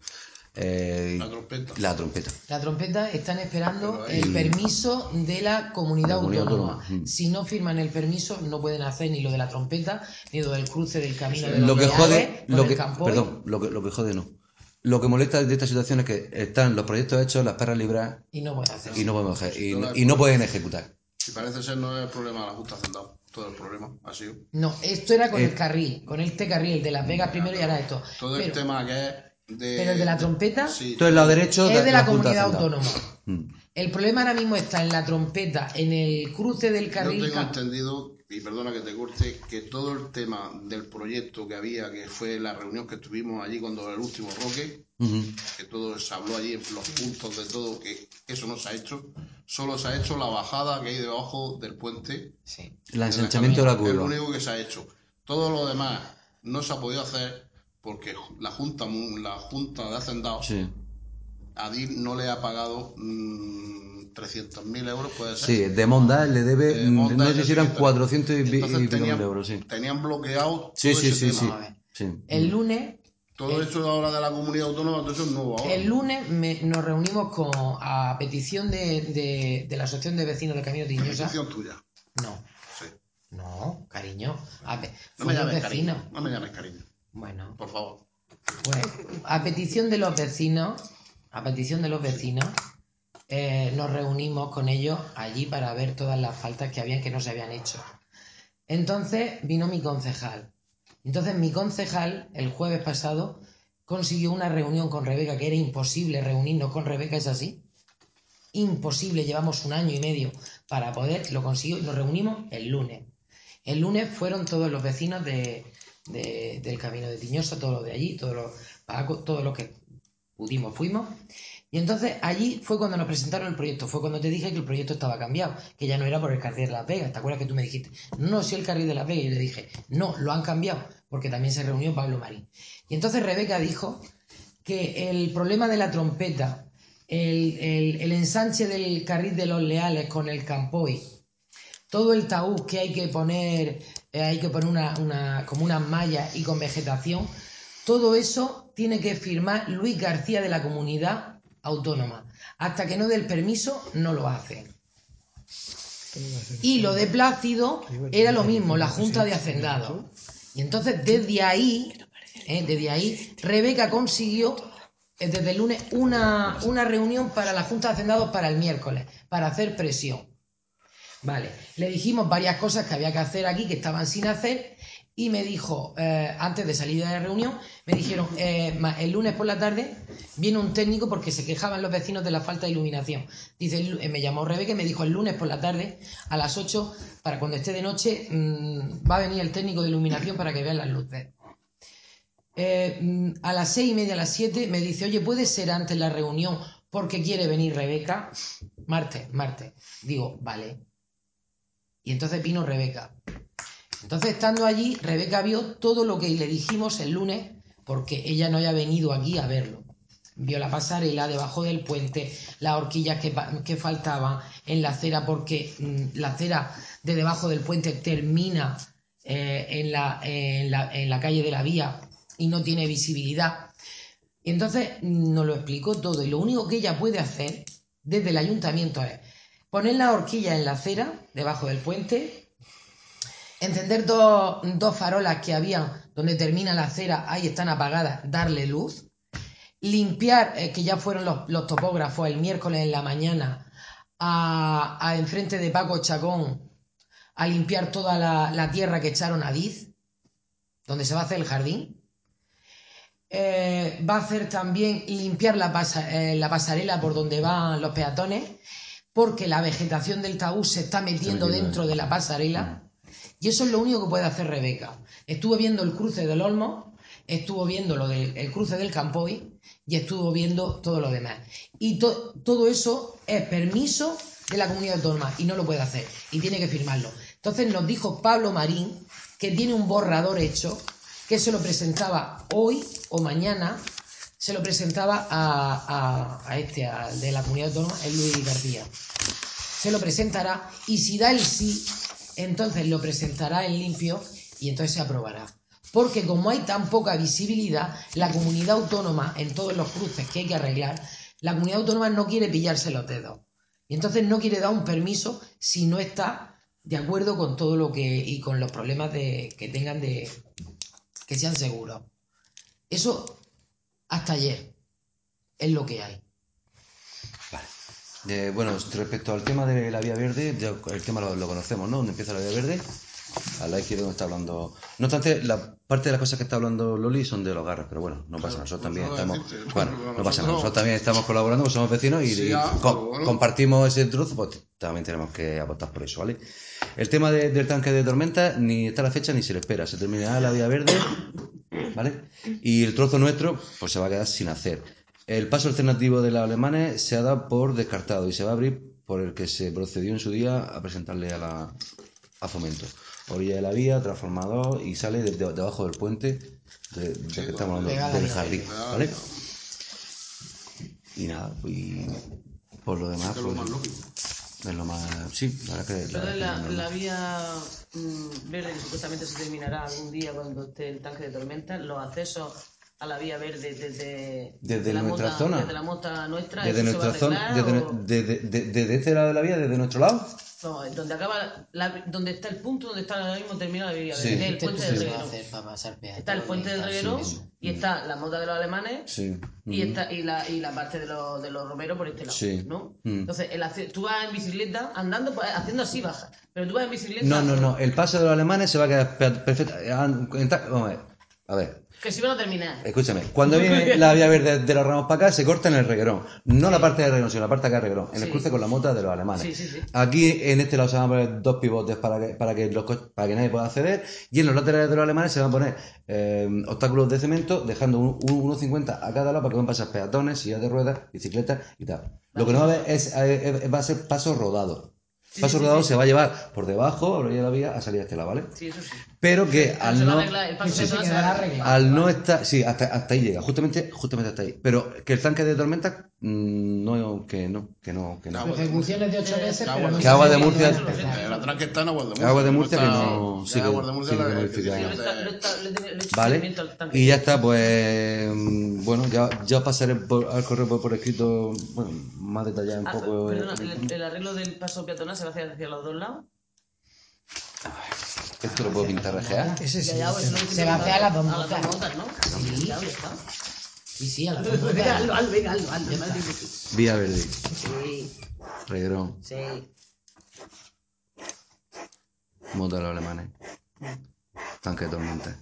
La trompeta. La trompeta están esperando el permiso de la comunidad autónoma. Si no firman el permiso, no pueden hacer ni lo de la trompeta, ni lo del cruce del camino de lo que jode, lo que jode no. Lo que molesta de esta situación es que están los proyectos hechos, las perras libradas y no pueden hacer. Y no pueden ejecutar. Si parece ser no es el problema de la Junta Hacendado, todo el problema ha sido. No, esto era con el carril, con este carril, el de Las Vegas primero y ahora esto. Todo el tema que es pero el de la trompeta todo el lado derecho es de la comunidad autónoma. El problema ahora mismo está en la trompeta, en el cruce del carril. Yo tengo entendido, y perdona que te corte, que todo el tema del proyecto que había, que fue la reunión que estuvimos allí cuando el último Roque, que todo se habló allí en los puntos de todo, que eso no se ha hecho, solo se ha hecho la bajada que hay debajo del puente. Sí. El ensanchamiento de la curva. Es lo único que se ha hecho. Todo lo demás no se ha podido hacer porque la Junta de Hacendado a DIR no le ha pagado 300.000 euros, puede ser. Sí, de Monda le debe, no sé si eran 400 y pico mil euros, sí. Tenían bloqueado sí. El lunes... Todo esto ahora de la comunidad autónoma, todo eso es nuevo ahora. El lunes nos reunimos a petición de la Asociación de Vecinos de Camino de Tiñosa. ¿Petición tuya? No. Sí. No, cariño. No me llames cariño. No me llames cariño. Bueno. Por favor. Pues, a petición de los vecinos, nos reunimos con ellos allí para ver todas las faltas que habían que no se habían hecho. Entonces vino mi concejal. Entonces mi concejal, el jueves pasado, consiguió una reunión con Rebeca, que era imposible reunirnos con Rebeca, ¿es así? Imposible, llevamos 1 año y medio para poder, lo consiguió y nos reunimos el lunes. El lunes fueron todos los vecinos del Camino de Tiñosa, todos los de allí, todos los que pudimos, fuimos. Y entonces allí fue cuando nos presentaron el proyecto, fue cuando te dije que el proyecto estaba cambiado, que ya no era por el carril de Las Vegas. ¿Te acuerdas que tú me dijiste? No, sí el carril de Las Vegas. Y yo le dije, no, lo han cambiado, porque también se reunió Pablo Marín. Y entonces Rebeca dijo que el problema de la trompeta, el ensanche del carril de los Leales con el Campoy, todo el taúd que hay que poner como unas mallas y con vegetación, todo eso tiene que firmar Luis García de la comunidad autónoma. Hasta que no dé el permiso, no lo hace. Y lo de Plácido era lo mismo, la Junta de Hacendados. Y entonces desde ahí, Rebeca consiguió desde el lunes una reunión para la Junta de Hacendados para el miércoles, para hacer presión. Vale, le dijimos varias cosas que había que hacer aquí, que estaban sin hacer, y me dijo, antes de salir de la reunión, me dijeron, el lunes por la tarde viene un técnico porque se quejaban los vecinos de la falta de iluminación. Dice, me llamó Rebeca y me dijo, el lunes por la tarde, a las 8, para cuando esté de noche, va a venir el técnico de iluminación para que vean las luces. A las 6:30, a las 7, me dice, oye, ¿puede ser antes la reunión porque quiere venir Rebeca? Martes. Digo, vale. Y entonces vino Rebeca. Entonces, estando allí, Rebeca vio todo lo que le dijimos el lunes, porque ella no había venido aquí a verlo. Vio la pasarela debajo del puente, las horquillas que faltaban en la acera, porque la acera de debajo del puente termina en la calle de la Vía y no tiene visibilidad. Y entonces nos lo explicó todo. Y lo único que ella puede hacer desde el ayuntamiento es poner la horquilla en la acera, debajo del puente, encender dos farolas que había donde termina la acera, ahí están apagadas, darle luz, limpiar, que ya fueron los topógrafos el miércoles en la mañana, a enfrente de Paco Chacón, a limpiar toda la tierra que echaron a Diz, donde se va a hacer el jardín. Va a hacer también limpiar la pasarela por donde van los peatones, porque la vegetación del Taús se está metiendo dentro de la pasarela, y eso es lo único que puede hacer Rebeca. Estuvo viendo el cruce del Olmo, estuvo viendo el cruce del Campoy y estuvo viendo todo lo demás. Y todo eso es permiso de la comunidad autónoma y no lo puede hacer y tiene que firmarlo. Entonces nos dijo Pablo Marín que tiene un borrador hecho, que se lo presentaba hoy o mañana, se lo presentaba al de la comunidad autónoma, el Luis García. Se lo presentará y si da el sí, entonces lo presentará en limpio y entonces se aprobará. Porque como hay tan poca visibilidad, la comunidad autónoma, en todos los cruces que hay que arreglar, la comunidad autónoma no quiere pillarse los dedos. Y entonces no quiere dar un permiso si no está de acuerdo con todo lo y con los problemas que tengan que sean seguros. Eso hasta ayer es lo que hay. Vale. Bueno, respecto al tema de la vía verde, el tema lo conocemos, ¿no? Donde empieza la vía verde, a la izquierda donde está hablando. No obstante, la parte de las cosas que está hablando Loli son de los garras, pero bueno, no pasa, nosotros también estamos. Bueno, no pasa nada, nosotros también estamos colaborando, pues somos vecinos y compartimos ese trozo, pues también tenemos que apostar por eso, ¿vale? El tema del tanque de tormenta, ni está la fecha ni se le espera, se terminará la vía verde, ¿vale? Y el trozo nuestro, pues se va a quedar sin hacer. El paso alternativo de los alemanes se ha dado por descartado y se va a abrir por el que se procedió en su día a presentarle a Fomento. Orilla de la vía, transformador y sale debajo del puente de que estamos hablando, del jardín, ¿vale? Y nada, y por lo demás, es lo más lógico. Es lo más. Sí, la verdad que. La vía verde, que supuestamente se terminará algún día cuando esté el tanque de tormenta, los accesos a la vía verde desde nuestra zona, desde la mota nuestra, desde nuestra zona, desde este lado de la vía, desde nuestro lado. No, donde acaba donde está el punto donde está ahora mismo terminada la vía verde, sí. el puente del Reguerón. Está el puente del Reguerón y está la mota de los alemanes y está y la parte de los romeros por este lado, ¿no? Entonces tú vas en bicicleta andando, pues, haciendo así baja, pero tú vas en bicicleta. No, el paso de los alemanes se va a quedar perfecto. Vamos a ver. Que si van a terminar. Escúchame, cuando viene la vía verde de los Ramos para acá, se corta en el Reguerón. No la parte del Reguerón, sino la parte de acá del Reguerón. En el cruce con la mota de los alemanes. Sí. Aquí, en este lado, se van a poner dos pivotes para que nadie pueda acceder. Y en los laterales de los alemanes se van a poner obstáculos de cemento, dejando 1,50 a cada lado para que puedan pasar peatones, sillas de ruedas, bicicletas y tal. Lo que no va a haber va a ser paso rodado. Paso rodado se va a llevar por debajo, a la orilla de la vía, a salir a este lado, ¿vale? Sí, eso sí. Pero que al no estar, sí, hasta ahí llega, justamente hasta ahí. Pero que el tanque de tormenta, que no. Ejecuciones de 8 meses, pero no. Que Agua de Murcia. La tranque está en Agua de Murcia que no. Sí, que modificar. Vale. Y ya está, pues. Bueno, ya pasaré al correo por escrito, bueno, más detallado un poco. Perdona, el arreglo del paso peatonal se va a hacer hacia los dos lados. ¿Esto lo puedo pintar rejear? Ese sí. Se va a hacer a las dos motas, ¿no? Sí. Ya está. Sí, a las dos motas. Hazlo. Vía verde. Sí. Reguerón. Sí. Mota de los alemanes. Tanque de tormenta.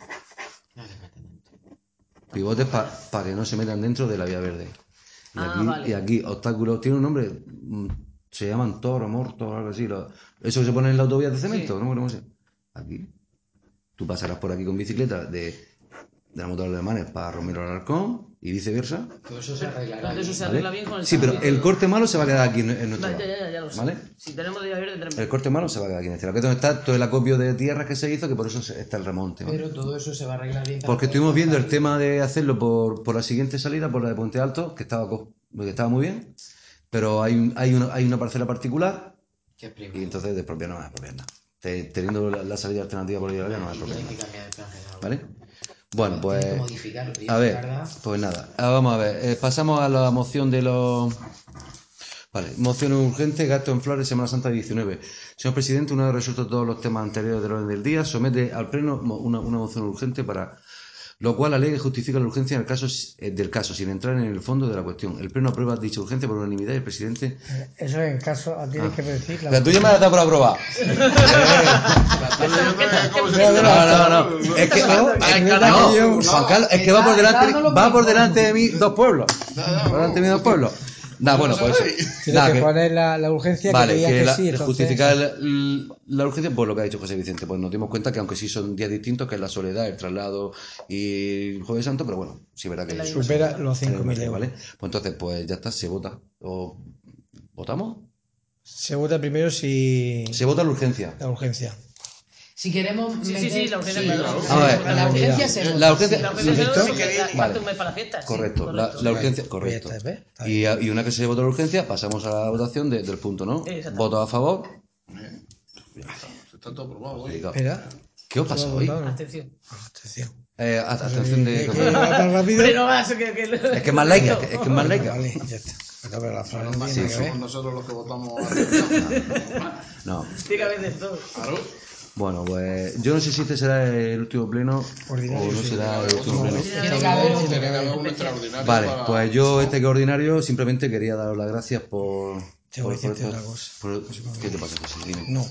Pivotes para que no se metan dentro de la vía verde. Y aquí obstáculos. Tiene un nombre. Se llaman toro, morto, algo así. Eso que se pone en la autovía de cemento, ¿no? Aquí. Tú pasarás por aquí con bicicleta de la moto de los alemanes para Romero Alarcón y viceversa. Todo eso se arreglará. Eso se arregla bien con el sí, pero el corte malo se va a quedar aquí en nuestro lado. Ya lo sé. ¿Vale? Si tenemos de verde, tenemos. El corte malo se va a quedar aquí en este lado. Que es donde está todo el acopio de tierras que se hizo, que por eso está el remonte. ¿vale? Pero todo eso se va a arreglar bien. Porque estuvimos viendo el tema de hacerlo por la siguiente salida, por la de Puente Alto, que estaba muy bien. Pero hay una parcela particular y entonces de expropiar no va a expropiar nada. Teniendo la salida alternativa por ahí no va a expropiar nada. ¿Vale? Bueno, pues a ver, pues nada, vamos a ver, pasamos a la moción de los... Vale, moción urgente, gasto en flores, Semana Santa 19. Señor presidente, una vez resuelto todos los temas anteriores del orden del día, somete al pleno una moción urgente para lo cual alega y justifica la urgencia del caso, sin entrar en el fondo de la cuestión. El Pleno aprueba dicha urgencia por unanimidad y el presidente... Eso es en caso, tienes que decir... La tuya me la está por aprobar. No. Es que Juan Carlos, es que va por delante de mí 2 pueblos. Bueno, pues tienes que poner la urgencia, vale, que sí, entonces... justificar la urgencia, pues lo que ha dicho José Vicente, pues nos dimos cuenta que aunque sí son días distintos, que es la soledad, el traslado y el Jueves Santo, pero bueno, sí verá que supera los 5.000 euros, ¿vale? Pues entonces, pues ya está, se vota. ¿Votamos? Se vota primero si... Se vota la urgencia. La urgencia. Si queremos... Sí, la urgencia. La urgencia se vota. La urgencia... falta un mes para la fiesta. Correcto, la urgencia, correcto. Y una que se vota la urgencia, pasamos a la votación del punto, ¿no? ¿Votos a favor? Está todo aprobado. Espera. ¿Qué os pasa hoy? Atención. Atención de... Es que es más laica. Vale, ya está. Pero la frase no tiene que ver. Somos nosotros los que votamos. No. Tiene que haber de todo. Claro. Bueno, pues yo no sé si este será el último pleno ordinario, o no será el último pleno. Tiene que haber un extraordinario. Vale, pues yo que es ordinario simplemente quería daros las gracias por... Te voy a decirte una cosa. ¿Qué te pasa, José? Dime. No.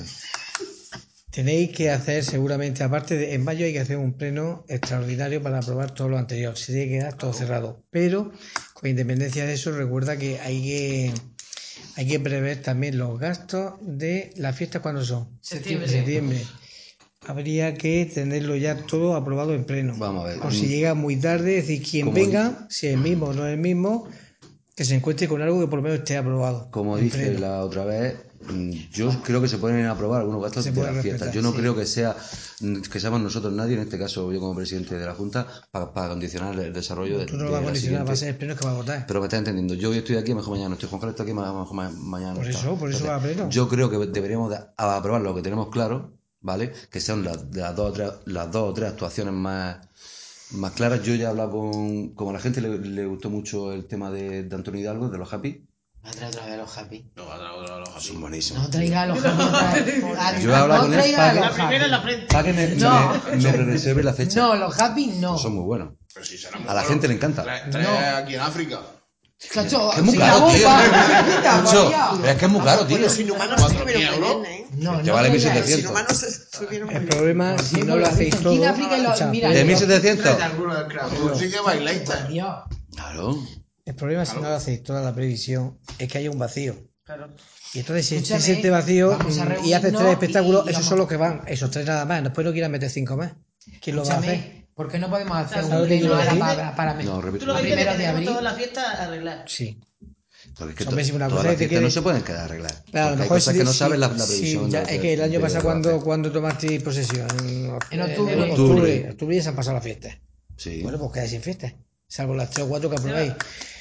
Tenéis que hacer seguramente, aparte en mayo hay que hacer un pleno extraordinario para aprobar todo lo anterior. Se tiene que quedar todo cerrado. Pero con independencia de eso, recuerda que hay que prever también los gastos de las fiestas. ¿Cuándo son? Septiembre. Habría que tenerlo ya todo aprobado en pleno. Vamos a ver. Por si llega muy tarde, es decir, quien venga, si es el mismo o no es el mismo, que se encuentre con algo que por lo menos esté aprobado. Como dije la otra vez, yo creo que se pueden aprobar algunos gastos de las fiestas. Yo no creo que seamos nosotros nadie, en este caso yo como presidente de la Junta, para condicionar el desarrollo de Tú no lo vas a condicionar, va a ser el pleno que va a votar. Pero me estás entendiendo, yo hoy estoy aquí, mejor mañana no estoy. Juan Carlos está aquí, mejor mañana no está. Por eso va a pleno. Yo creo que deberíamos aprobar lo que tenemos claro, ¿vale? Que sean las dos o tres actuaciones más claras. Yo ya he hablado como a la gente le gustó mucho el tema de Antonio Hidalgo, de los Happy. Va a traer otra vez los Happy. No, va a traer los Happy. Son buenísimos. No traiga a los Happy. Yo he hablado con él la primera en la frente. para que me reserve la fecha. No, los Happy no. Son muy buenos. Pero si serán muy A la buenos. gente le encanta. Trae aquí en África. Cacho, es muy caro, tío. Es que es muy caro, tío. Los inhumanos estuvieron muy bien, ¿eh? No, que vale Los 1.700. inhumanos estuvieron muy El bien. problema, si no lo hacéis todo... Aquí en África mira, ¿De 1.700? Tú sí que bailáis. Claro. El problema, si no lo hacéis toda la previsión, es que haya un vacío. Claro. Y entonces, si Escúchame, existe este vacío vamos a y haces 3 reunirnos espectáculos, y esos vamos. son los que van. Esos 3 nada más. Después no quieran meter 5 más. ¿Quién lo va a hacer? Escúchame, ¿por qué no podemos hacer ¿sabes lo un que quiero pleno decir? para No, repito. Tú lo lo que que dices primero de abril. Toda la fiesta a arreglar. Sí. Porque es que Hombre, si una todas cosa las que te fiestas no quede- se pueden quedar arregladas. Pero a lo Porque hay mejor cosas que no sabes la previsión. Sí, ya, de es que el año lo pasado, que va a hacer. cuando tomasteis posesión, En octubre. En octubre ya se han pasado las fiestas. Sí. Bueno, pues quedáis sin fiestas. Salvo las 3 o 4 que aprobáis.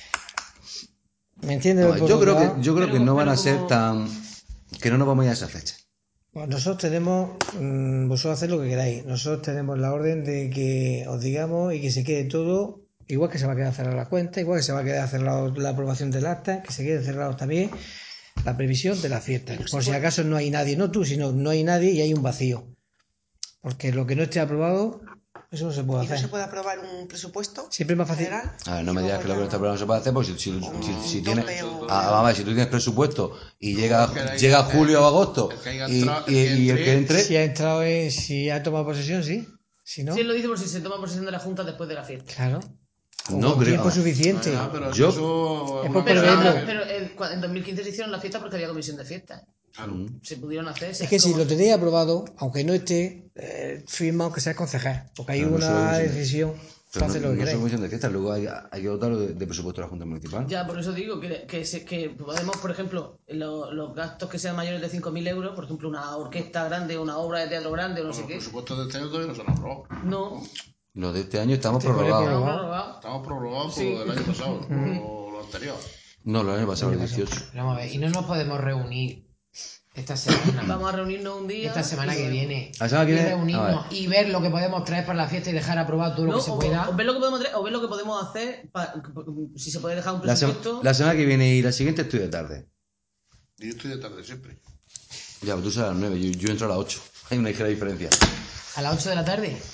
¿Me entiendes? No, yo creo que no van a ser tan... Que no nos vamos a ir a esa fecha. Bueno, nosotros tenemos, vosotros haced lo que queráis. Nosotros tenemos la orden de que os digamos y que se quede todo, igual que se va a quedar cerrada la cuenta, igual que se va a quedar cerrado la aprobación del acta, que se quede cerrado también la previsión de la fiesta. Por si acaso no hay nadie, no tú, sino no hay nadie y hay un vacío. Porque lo que no esté aprobado, eso no se puede ¿Y no se hacer. puede aprobar un presupuesto Siempre es más fácil. general? A ver, no me digas que lo que no está aprobado no se puede hacer, porque si tienes... tope o- Vamos a ver, si tú tienes presupuesto y llega julio o agosto y el que entre... Si ha tomado posesión, sí. Si no, Si él lo dice por si se toma posesión de la Junta después de la fiesta. claro. No Con creo. tiempo suficiente. Pero Yo- eso Es una por cosa- preverlo. Pero en 2015 se hicieron la fiesta porque había comisión de fiesta. Se pudieron hacer. Es que si lo tenéis aprobado, aunque no esté firmado, que sea concejal, porque hay Pero no una solo eso, decisión Pero para hacer lo no que es queráis. comisión de fiestas, luego hay que dotarlo de presupuesto de la Junta Municipal. Ya, por eso digo que podemos, por ejemplo, los gastos que sean mayores de 5.000 euros, por ejemplo, una orquesta grande, una obra de teatro grande o no sé Los qué. presupuestos de este año todavía no se han aprobado. No, Los de este año estamos Este prorrogados. prorrogado. no, prorrogado. Estamos prorrogados por Sí. el año pasado, por lo anterior. No, los años pasados, el 18. Vamos a ver, y no nos podemos reunir esta semana. Vamos a reunirnos un día. Esta semana que viene. La semana que Y viene, reunirnos a ver. y ver lo que podemos traer para la fiesta y dejar aprobado todo lo No, que se o pueda. ver lo que podemos traer, o ver lo que podemos hacer, si se puede dejar un La presupuesto. semana que viene y la siguiente estoy de tarde. Y yo estoy de tarde siempre. Ya, tú sales a las 9, yo entro a las 8. Hay una ligera diferencia. A las 8 de la tarde.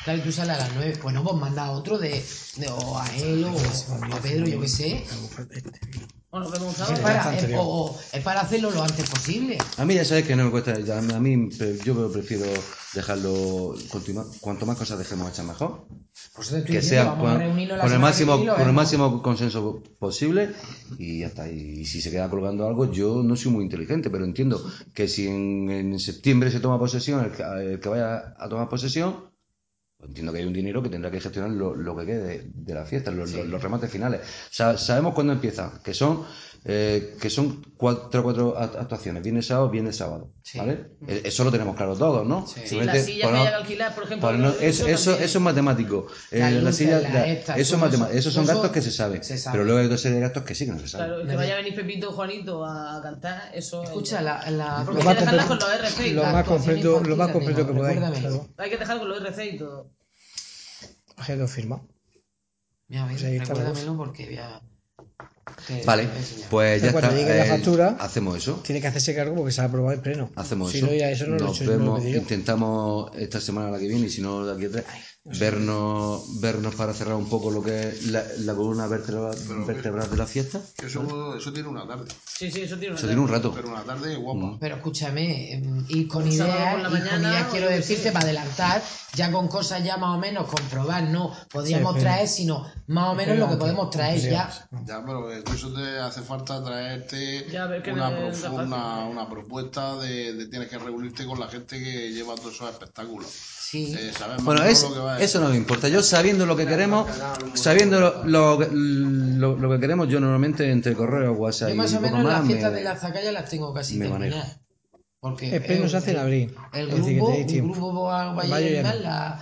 Claro, tú sales a las 9. Bueno, pues manda a otro o a él o a Pedro, yo qué sé. Bueno, vemos Es para hacerlo lo antes posible. A mí ya sabes que no me cuesta. A mí yo prefiero dejarlo continuar. Cuanto más cosas dejemos hechas mejor. Pues que que sea con el máximo consenso posible y ya está. Y si se queda colgando algo, yo no soy muy inteligente, pero entiendo que si en septiembre se toma posesión, el que vaya a tomar posesión, entiendo que hay un dinero que tendrá que gestionar lo que quede de la fiesta, los remates finales. Sabemos cuándo empieza, que son 3 o 4 actuaciones, viernes, sábado, ¿vale? Eso lo tenemos claro todos, ¿no? Sí, la silla que haya que alquilar, por ejemplo. Eso es matemático. La silla, esos son gastos que se saben. Pero luego hay otra serie de gastos que sí que no se saben. Claro, que vaya a venir Pepito o Juanito a cantar, eso. Escucha, porque hay que dejarlas con los RC. Lo más completo que podáis. Claro. Hay que dejar con los RC y todo. Agendo firma. Mira, recuérdamelo porque voy a... Vale, pues ya está. Cuando llegue la factura, hacemos eso. Tiene que hacerse cargo porque se ha aprobado el pleno. Hacemos si eso. No, ya eso no nos vemos, intentamos esta semana la que viene y si no de aquí a 3 vernos para cerrar un poco lo que es la columna vertebral de la fiesta. Eso tiene una tarde. Sí, eso tiene una tarde. Eso tiene un rato. Pero una tarde guapa. Pero escúchame, y con ideas quiero decirte, para adelantar, ya con cosas ya más o menos comprobar, no podríamos traer, sino más o menos lo que podemos traer ya. Ya, pero eso te hace falta traerte una propuesta de tienes que reunirte con la gente que lleva todos esos espectáculos. Sí. Bueno, eso no me importa. Yo sabiendo lo que queremos, sabiendo lo que queremos, yo normalmente entre correo, WhatsApp yo más y o menos poco más las fiestas de la Zacalla las tengo casi terminadas. Porque el pleno se hace en abril. El grupo va a llevar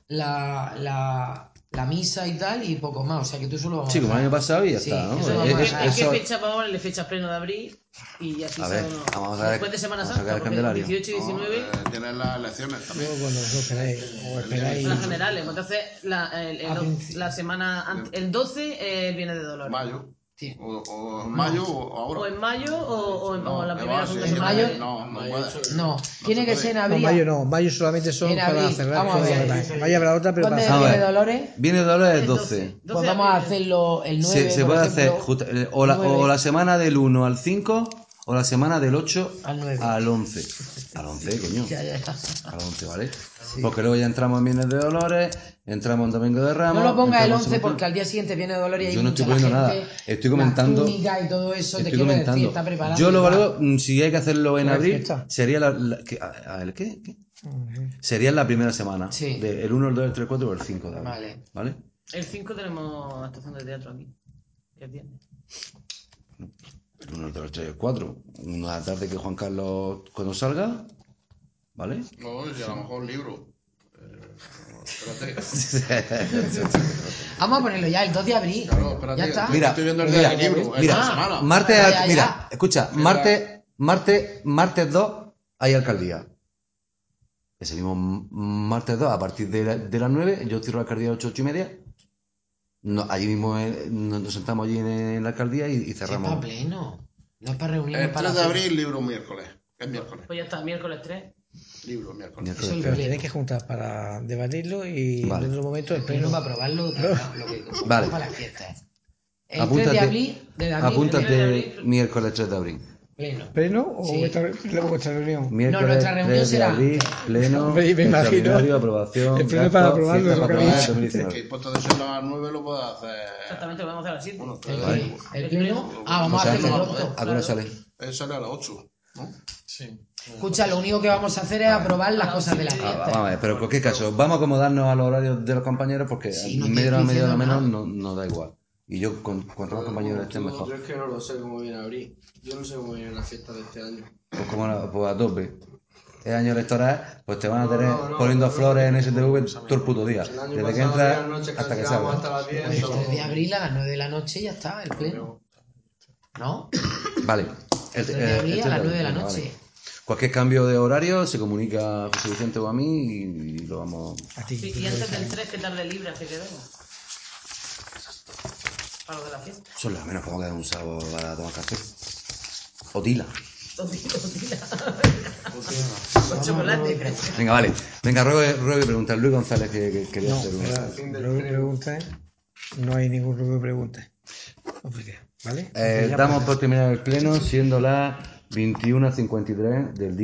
la misa y tal y poco más. O sea que tú solo vamos a como el año pasado y ya está, ¿no? ¿En qué fecha vamos a ponerle fecha pleno de abril? Y así vamos a ver, después de Semana Santa, porque el 18 y 19 tienen las elecciones también. Cuando esperáis. Las generales. Entonces, la semana el 12 viene de Dolores. Mayo. Sí. O en mayo o ahora. O en mayo o en la primera segunda semana. ¿En mayo? No, tiene que ser en abril. Mayo solamente son para cerrar todo lo demás. Mayo habrá otra, pero ¿cuándo viene Dolores? Viene Dolores el 12. Pues vamos a hacerlo el 9. Se puede hacer o la semana del 1 al 5 o la semana del 8 al 11. Al 11, coño. Al 11, ¿vale? Sí. Porque luego ya entramos en Viernes de Dolores, entramos en Domingo de Ramos. No lo ponga el 11 porque al día siguiente viene Dolores y yo no estoy poniendo nada. Estoy comentando. Y todo eso, estoy comentando. Decir, está preparado. Yo lo valoro, si hay que hacerlo en abril, sería ¿qué? Sería la primera semana. Sí. El 1, el 2, el 3, el 4 o el 5 de abril. ¿Vale? El 5 tenemos actuación de teatro aquí. ¿Qué tiene? El 1, el 2, el 3 y el 4. Una tarde que Juan Carlos cuando salga. ¿Vale? No, y a lo mejor libro. Vamos a ponerlo ya el 2 de abril. Claro, espérate. Ya está. Estoy viendo el del libro. Martes 2 hay alcaldía. Ese mismo martes 2, a partir de las 9, yo cierro la alcaldía a las 8 y media. Allí mismo nos sentamos allí en la alcaldía y cerramos. Sí, para pleno. No es para reunirnos. El 3 de abril, libro miércoles. Es miércoles. Pues ya está, miércoles 3. Libro miércoles. Pero tenéis que juntar para debatirlo y en otro momento el pleno para aprobarlo lo que vale. Para las fiestas. El 3 de abril, apúntate miércoles 3 de abril. ¿Pleno o vuestra reunión? Miércoles no, nuestra reunión será abril, pleno, me imagino. Aprobación. El pleno para aprobarlo es lo que habéis dicho. Que impuesto de ser a las 9 lo puedes hacer. Exactamente, lo vamos a hacer a las 7. Bueno, el pleno. Vamos a hacerlo pronto. ¿A qué hora sale? Sale a las 8, ¿no? Sí. Escucha, lo único que vamos a hacer es aprobar las cosas de la fiesta. Vamos a ver, pero en cualquier caso, vamos a acomodarnos a los horarios de los compañeros porque medio a lo menos nos da igual. Y yo, cuanto más compañeros estén, mejor. Yo es que no lo sé cómo viene abril. Yo no sé cómo viene la fiesta de este año. Pues a tope. Es año electoral, pues te van a tener poniendo flores en STV todo el puto día. Desde que entras hasta que salgas. Pues el 3 de abril a las 9 de la noche ya está, el pleno. ¿No? Vale. El 3 de abril a las 9 de la noche. Vale. Cualquier cambio de horario se comunica a José Vicente o a mí y lo vamos a ti. Sí, y antes del 3, ¿qué tarde libre hace que venga? Para lo de la fiesta. Son las menos como queda un sábado para tomar café. O tila. Con chocolate. Venga, vale. Venga, ruego y pregunta. Luis González, que quería hacer una. Ruego y pregunta. No hay ningún ruego y pregunta. ¿Vale? Damos por terminar el pleno, siendo las 21:53 del día.